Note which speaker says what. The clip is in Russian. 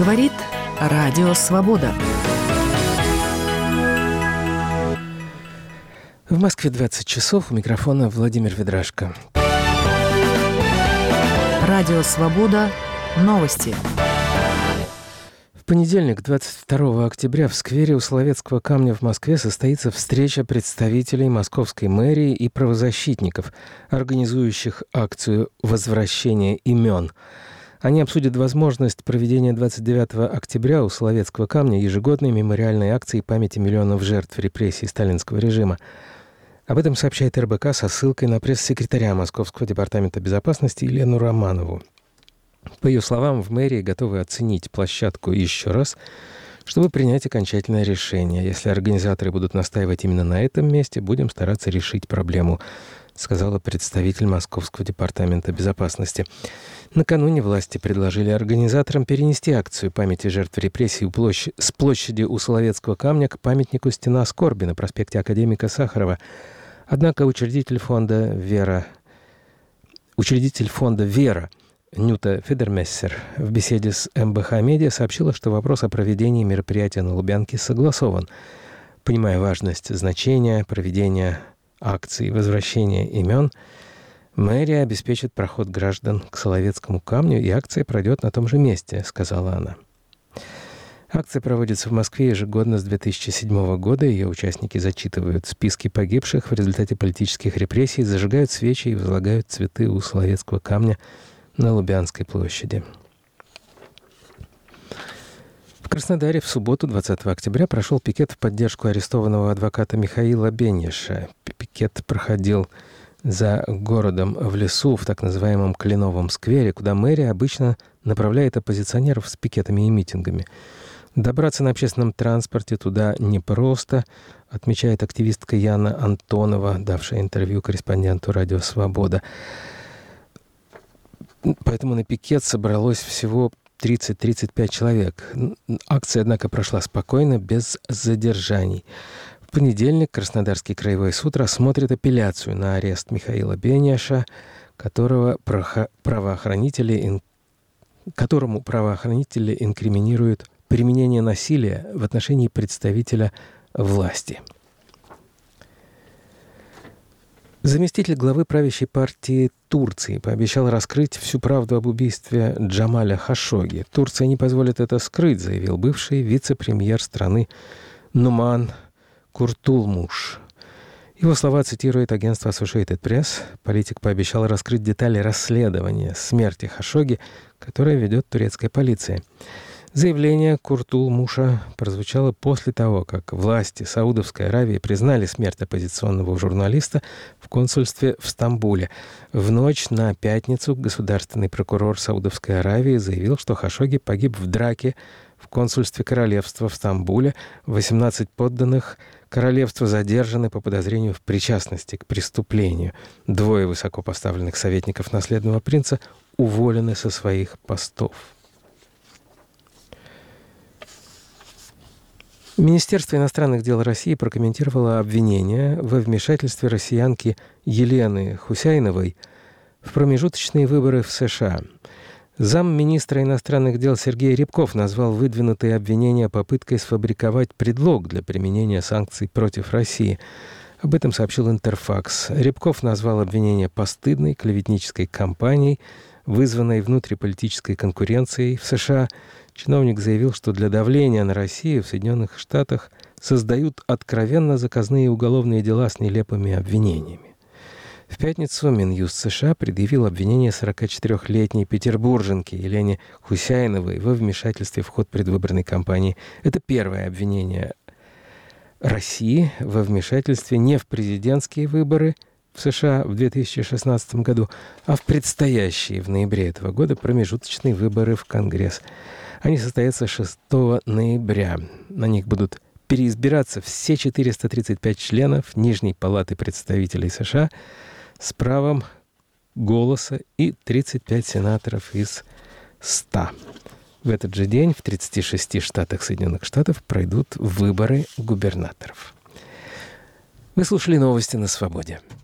Speaker 1: Говорит Радио Свобода.
Speaker 2: В Москве 20 часов. У микрофона Владимир Ведрашко.
Speaker 1: Радио Свобода. Новости.
Speaker 2: В понедельник, 22 октября, в сквере у Соловецкого камня в Москве состоится встреча представителей Московской мэрии и правозащитников, организующих акцию «Возвращение имен». Они обсудят возможность проведения 29 октября у Соловецкого камня ежегодной мемориальной акции памяти миллионов жертв репрессий сталинского режима. Об этом сообщает РБК со ссылкой на пресс-секретаря Московского департамента безопасности Елену Романову. По ее словам, в мэрии готовы оценить площадку еще раз, чтобы принять окончательное решение. Если организаторы будут настаивать именно на этом месте, будем стараться решить проблему, сказала представитель Московского департамента безопасности. Накануне власти предложили организаторам перенести акцию памяти жертв репрессий с площади у Соловецкого камня к памятнику «Стена скорби» на проспекте Академика Сахарова. Однако учредитель фонда «Вера» Нюта Федермессер в беседе с МБХ Медиа сообщила, что вопрос о проведении мероприятия на Лубянке согласован. Понимая важность значения проведения акции «Возвращение имен», мэрия обеспечит проход граждан к Соловецкому камню, и акция пройдет на том же месте, сказала она. Акция проводится в Москве ежегодно с 2007 года. Ее участники зачитывают списки погибших в результате политических репрессий, зажигают свечи и возлагают цветы у Соловецкого камня на Лубянской площади. В Краснодаре в субботу, 20 октября, прошел пикет в поддержку арестованного адвоката Михаила Беньеша. Пикет проходил за городом в лесу, в так называемом Кленовом сквере, куда мэрия обычно направляет оппозиционеров с пикетами и митингами. Добраться на общественном транспорте туда непросто, отмечает активистка Яна Антонова, давшая интервью корреспонденту «Радио Свобода». Поэтому на пикет собралось всего 30-35 человек. Акция, однако, прошла спокойно, без задержаний. В понедельник Краснодарский краевой суд рассмотрит апелляцию на арест Михаила Беньеша, которому правоохранители инкриминируют применение насилия в отношении представителя власти. Заместитель главы правящей партии Турции пообещал раскрыть всю правду об убийстве Джамаля Хашогги. Турция не позволит это скрыть, заявил бывший вице-премьер страны Нуман Куртулмуш. Его слова цитирует агентство Associated Press. Политик пообещал раскрыть детали расследования смерти Хашогги, которое ведет турецкая полиция. Заявление Куртулмуша прозвучало после того, как власти Саудовской Аравии признали смерть оппозиционного журналиста в консульстве в Стамбуле. В ночь на пятницу государственный прокурор Саудовской Аравии заявил, что Хашогги погиб в драке в консульстве королевства в Стамбуле. 18 подданных королевства задержаны по подозрению в причастности к преступлению. 2 высокопоставленных советников наследного принца уволены со своих постов. Министерство иностранных дел России прокомментировало обвинение во вмешательстве россиянки Елены Хусяиновой в промежуточные выборы в США. Замминистра иностранных дел Сергей Рябков назвал выдвинутые обвинения попыткой сфабриковать предлог для применения санкций против России. Об этом сообщил Интерфакс. Рябков назвал обвинение постыдной клеветнической кампанией, вызванной внутриполитической конкуренцией в США. Чиновник заявил, что для давления на Россию в Соединенных Штатах создают откровенно заказные уголовные дела с нелепыми обвинениями. В пятницу Минюст США предъявил обвинение 44-летней петербурженке Елене Хусяиновой во вмешательстве в ход предвыборной кампании. Это первое обвинение России во вмешательстве не в президентские выборы в США в 2016 году, а в предстоящие в ноябре этого года промежуточные выборы в Конгресс. Они состоятся 6 ноября. На них будут переизбираться все 435 членов Нижней палаты представителей США с правом голоса и 35 сенаторов из 100. В этот же день в 36 штатах Соединенных Штатов пройдут выборы губернаторов. Вы слушали новости на Свободе.